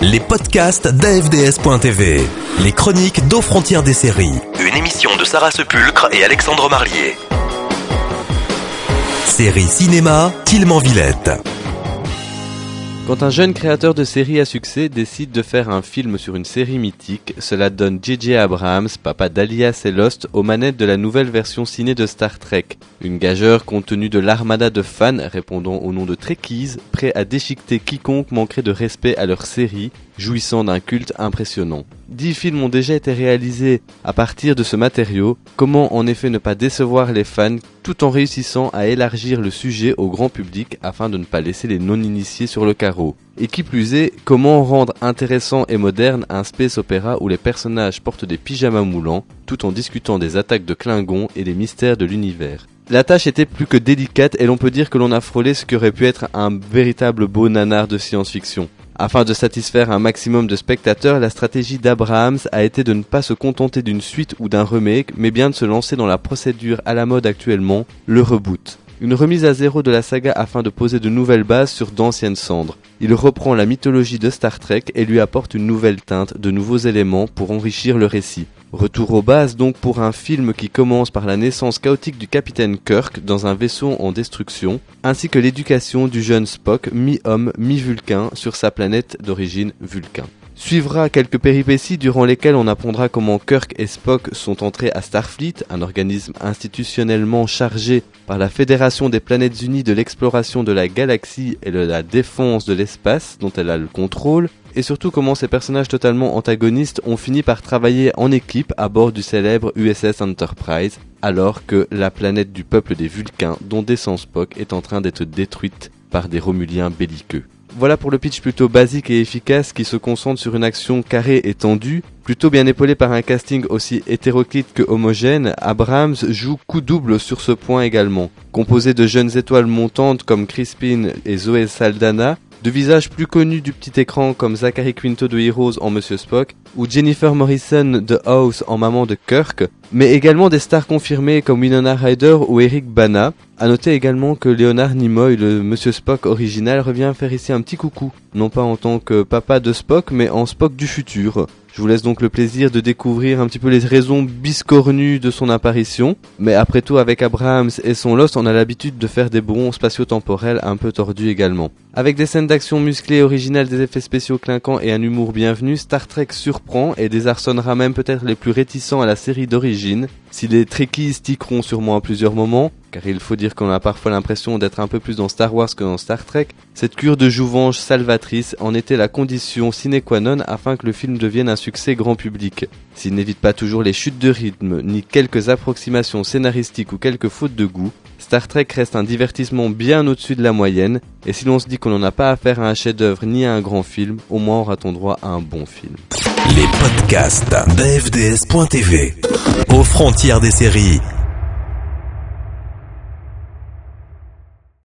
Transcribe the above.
Les podcasts d'AFDS.tv. Les chroniques d'Aux Frontières des séries. Une émission de Sarah Sepulcre et Alexandre Marlier. Série cinéma, Tilman Villette. Quand un jeune créateur de séries à succès décide de faire un film sur une série mythique, cela donne J.J. Abrams, papa d'Alias et Lost, aux manettes de la nouvelle version ciné de Star Trek. Une gageure compte tenu de l'armada de fans répondant au nom de Trekkies, prêts à déchiqueter quiconque manquerait de respect à leur série, jouissant d'un culte impressionnant. 10 films ont déjà été réalisés à partir de ce matériau. Comment en effet ne pas décevoir les fans tout en réussissant à élargir le sujet au grand public afin de ne pas laisser les non-initiés sur le carreau. Et qui plus est, comment rendre intéressant et moderne un space opéra où les personnages portent des pyjamas moulants tout en discutant des attaques de Klingons et des mystères de l'univers. La tâche était plus que délicate et l'on peut dire que l'on a frôlé ce qui aurait pu être un véritable beau nanar de science-fiction. Afin de satisfaire un maximum de spectateurs, la stratégie d'Abrams a été de ne pas se contenter d'une suite ou d'un remake, mais bien de se lancer dans la procédure à la mode actuellement, le reboot. Une remise à zéro de la saga afin de poser de nouvelles bases sur d'anciennes cendres. Il reprend la mythologie de Star Trek et lui apporte une nouvelle teinte, de nouveaux éléments pour enrichir le récit. Retour aux bases donc pour un film qui commence par la naissance chaotique du capitaine Kirk dans un vaisseau en destruction, ainsi que l'éducation du jeune Spock, mi-homme, mi-vulcain, sur sa planète d'origine Vulcain. Suivra quelques péripéties durant lesquelles on apprendra comment Kirk et Spock sont entrés à Starfleet, un organisme institutionnellement chargé par la Fédération des Planètes Unies de l'exploration de la galaxie et de la défense de l'espace dont elle a le contrôle, et surtout comment ces personnages totalement antagonistes ont fini par travailler en équipe à bord du célèbre USS Enterprise, alors que la planète du peuple des Vulcains dont descend Spock est en train d'être détruite par des Romuliens belliqueux. Voilà pour le pitch plutôt basique et efficace qui se concentre sur une action carrée et tendue. Plutôt bien épaulé par un casting aussi hétéroclite que homogène, Abrams joue coup double sur ce point également. Composé de jeunes étoiles montantes comme Crispin et Zoé Saldana, de visages plus connus du petit écran comme Zachary Quinto de Heroes en Monsieur Spock, ou Jennifer Morrison de House en Maman de Kirk, mais également des stars confirmées comme Winona Ryder ou Eric Bana. À noter également que Leonard Nimoy, le Monsieur Spock original, revient faire ici un petit coucou, non pas en tant que papa de Spock, mais en Spock du futur. Je vous laisse donc le plaisir de découvrir un petit peu les raisons biscornues de son apparition. Mais après tout, avec Abrams et son Lost, on a l'habitude de faire des bonds spatio-temporels un peu tordus également. Avec des scènes d'action musclées, originales, des effets spéciaux clinquants et un humour bienvenu, Star Trek surprend et désarçonnera même peut-être les plus réticents à la série d'origine. Si les Trekkies tiqueront sûrement à plusieurs moments, car il faut dire qu'on a parfois l'impression d'être un peu plus dans Star Wars que dans Star Trek, cette cure de jouvence salvatrice en était la condition sine qua non afin que le film devienne un succès grand public. S'il n'évite pas toujours les chutes de rythme, ni quelques approximations scénaristiques ou quelques fautes de goût, Star Trek reste un divertissement bien au-dessus de la moyenne, et si l'on se dit qu'on n'en a pas affaire à un chef-d'œuvre ni à un grand film, au moins aura-t-on droit à un bon film. Les podcasts d'AFDS.tv. Aux Frontières des séries.